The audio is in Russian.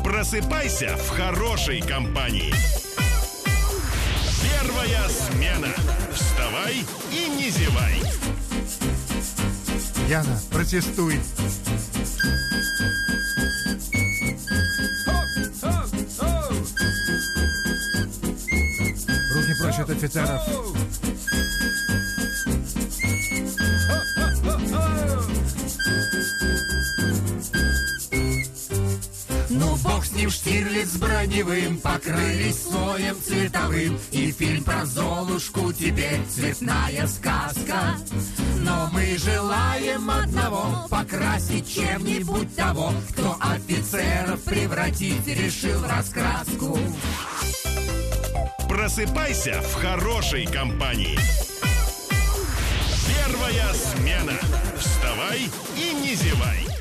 Просыпайся в хорошей компании. Первая смена. Вставай и не зевай. Яна, протестуй. Руки прочь от офицеров. Ну, бог с ним, Штирлиц с броневым покрылись слоем цветовым, и фильм про Золушку теперь цветная сказка. Но мы желаем одного — покрасить чем-нибудь того, кто офицеров превратить решил в раскраску. Просыпайся в хорошей компании. Первая смена. Вставай и не зевай.